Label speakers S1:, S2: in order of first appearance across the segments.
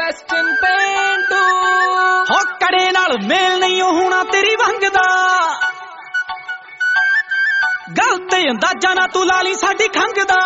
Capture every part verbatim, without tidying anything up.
S1: western ਪੇਂਡੂ
S2: ਹੋ ਕੜੇ ਨਾਲ ਮੇਲ ਨਹੀਂ ਹੋਣਾ ਤੇਰੀ ਵੰਗ ਦਾ ਗੱਲ ਤੇ ਅੰਦਾਜ਼ਾ ਨਾ ਤੂੰ ਲਾ ਲਈ ਸਾਡੀ ਖੰਗ ਦਾ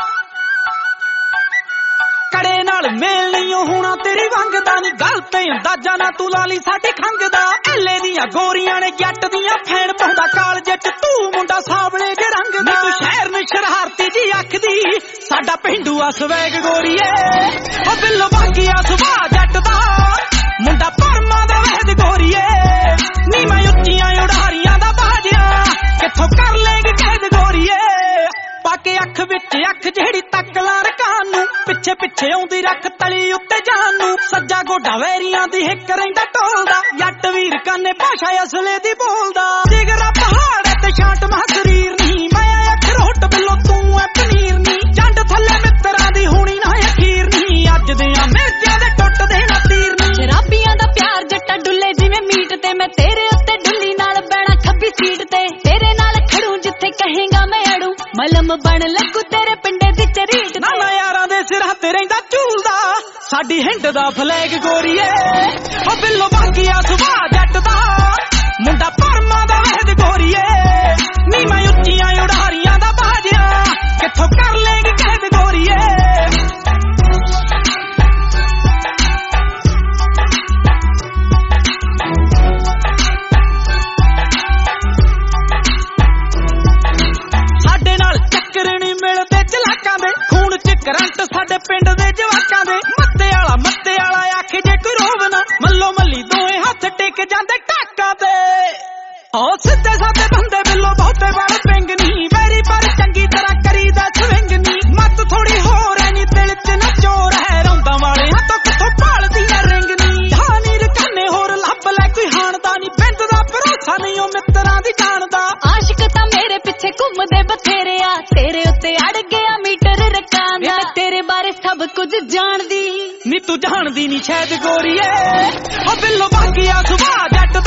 S2: ਕੜੇ ਨਾਲ ਮੇਲ ਨਹੀਂ ਹੋਣਾ ਤੇਰੀ ਵੰਗ ਦਾ ਨੀ ਗੱਲ ਤੇ ਅੰਦਾਜ਼ਾ ਨਾ ਤੂੰ ਲਾ ਲਈ ਸਾਡੀ ਖੰਗ ਦਾ ਐਲੇ ਦੀਆਂ ਗੋਰੀਆਂ ਨੇ ਜੱਟ ਦੀਆਂ ਫੈਣ ਪਾਉਂਦਾ ਕਾਲ ਜੱਟ ਤੂੰ ਮੁੰਡਾ ਸਾਵਲੇ ਜੇ ਰੰਗ ਦਾ ਤੂੰ ਸ਼ਹਿਰ ਨੂੰ ਸ਼ਰਾਰਤੀ ਜੀ ਅੱਖਦੀ ਸਾਡਾ ਪਿੰਡੂ ਆ ਸਵੈਗ ਗੋਰੀਏ ਉਹ ਬਿੱਲੋ ਬਾਗੀਆ ਸੁਭਾ ਜੱਟ ਦਾ ਮੁੰਡਾ ਪਰਮਾ ਦਾ ਵਹਿਦ ਗੋਰੀਏ ਨੀ ਮੈਂ ਉੱਚੀਆਂ ਉਡਾਰੀਆਂ ਦਾ ਬਾਜਿਆ ਕਿੱਥੋਂ ਕਰ ਲੇਗੀ ਕਹਿਦ ਗੋਰੀਏ ਪਾਕੇ ਅੱਖ ਵਿੱਚ ਅੱਖ ਜਿਹੜੀ ਤੱਕ ਲਾ ਰਕਾਨ ਨੂੰ ਪਿੱਛੇ ਪਿੱਛੇ ਆਉਂਦੀ ਰੱਖ ਤਲੀ ਉੱਤੇ ਜਾਨ ਨੂੰ ਸੱਜਾ ਗੋਡਾ ਵੈਰੀਆਂ ਦੀ ਹਿੱਕ ਰਹਿੰਦਾ ਢੋਲਦਾ ਜੱਟ ਵੀਰ ਕਾਨੇ ਭਾਸ਼ਾ ਅਸਲੇ ਦੀ ਬੋਲਦਾ ਜਿਗਰਾ ਪਹਾੜ ਤੇ ਛਾਂਟ ਮਾ ਸਰੀਰ ਨਹੀਂ ਮੈਂ ਅਖਰੋਟ ਬਿੱਲੋ ਤੂੰ ਐ ਪਨੀਰ ਨਹੀਂ ਜੰਡ ਥੱਲੇ ਮਿੱਤਰਾਂ ਦੀ ਹੋਣੀ ਨਾ ਅਖੀਰ ਨਹੀਂ ਅੱਜ ਦੇ ਆ ਮਿਰਜੇ ਦੇ ਟੁੱਟਦੇ ਨਾ ਤੀਰ ਨਹੀਂ
S3: ਸ਼ਰਾਬੀਆਂ ਦਾ ਪਿਆਰ ਜੱਟਾ ਡੁੱਲੇ ਜਿਵੇਂ ਮੀਟ ਤੇ ਮੈਂ ਤੇਰੇ ਉੱਤੇ ਡੁੱਲੀ ਨਾਲ ਬਹਿਣਾ ਖੱਬੀ ਸੀਟ ਤੇ ਤੇਰੇ ਨਾਲ ਖੜੂ ਜਿੱਥੇ ਕਹੇਗਾ ਮੈਂ ਅੜੂ ਮਲਮ ਬਣ ਲੱਗੂ ਤੇਰੇ ਪਿੰਡੇ ਦੀ ਚਰੀਟ
S2: ਨਾ ਨਾ ਯਾਰਾਂ ਦੇ ਸਿਰਾਂ ਤੇ ਰਹਿੰਦਾ ਝੂਲਦਾ ਸਾਡੀ ਹਿੰਡ ਦਾ ਫਲੈਗ ਗੋਰੀਏ ਉਹ ਬਿੱਲੋ ਬਾਗੀਆ ਸੁਭਾ ਜੱਟ ਦਾ ਮੁੰਡਾ ਪਰਮਾ ਦਾ ਵਹਿਦ ਗੋਰੀਏ ਨੀ ਮੈਂ ਉੱਚੀਆਂ ਉਡਾਰੀਆਂ ਦਾ ਬਾਜਿਆ ਕਿੱਥੋਂ ਕਰ ਲੇਗੀ ਕਹਿਦ ਗੋਰੀਏ ਸਾਡੇ ਨਾਲ ਚੱਕਰ ਨਹੀਂ ਮਿਲਦੇ ਚਲਾਕਾਂ ਦੇ ਖੂਨ ਚ ਕਰੰਟ ਸਾਡੇ ਪਿੰਡ ਦੇ ਜਵਾਕਾਂ ਦੇ ਮੱਤੇ ਵਾਲਾ ਮੱਤੇ ਵਾਲਾ ਆਖੇ ਜੇ ਕੋਈ ਰੋਵਣਾ ਮੱਲੋ ਮੱਲੀ ਦੋਏ ਹੱਥ ਟੇਕ ਜਾਂਦੇ ਟਾਕਾਂ ਤੇ ਓ ਸਿੱਧੇ ਸਾਦੇ ਬੰਦੇ ਬਿੱਲੋ ਬਹੁਤੇ ਵਾਲੇ ਪਿੰਗ ਨਹੀਂ ਵੈਰੀ ਪਰ ਚੰਗੀ ਤਰ੍ਹਾਂ ਕਰੀਦਾ ਸਵਿੰਗ ਨਹੀਂ ਮੱਤ ਥੋੜੀ ਹੋਰ ਐ ਨੀ ਦਿਲ ਚ ਨਾ ਚੋਰ ਹੈ ਰੌਂਦਾਂ ਵਾਲੇ ਹੱਥੋਂ ਕਿੱਥੋਂ ਭਾਲਦੀ ਐ ਰਿੰਗ ਨਹੀਂ ਧਾਨੀ ਰਕਾਨੇ ਹੋਰ ਲੱਭ ਲੈ ਕੋਈ ਹਾਣਦਾ ਨਹੀਂ ਬਿੰਦ ਦਾ ਭਰੋਸਾ ਨਹੀਂ ਉਹ ਮਿੱਤਰਾਂ ਦੀ ਜਾਣਦਾ
S3: ਆਸ਼ਿਕ ਤਾਂ ਮੇਰੇ ਪਿੱਛੇ ਘੁੰਮਦੇ ਬਥੇਰੇ ਆ ਤੇਰੇ ਉੱਤੇ ਅੜ ਗਿਆ ਮੀਟਰ ਰਕਾਂ ਦਾ ਤੇਰੇ ਬਾਰੇ ਸਭ ਕੁਝ ਜਾਣਦੀ
S2: ਨੀ ਤੂੰ ਜਾਣਦੀ ਨੀ ਸ਼ਾਇਦ ਗੋਰੀਏ ਉਹ ਬਿੱਲੋ ਬਾਗੀਆ ਸੁਭਾ ਜੱਟ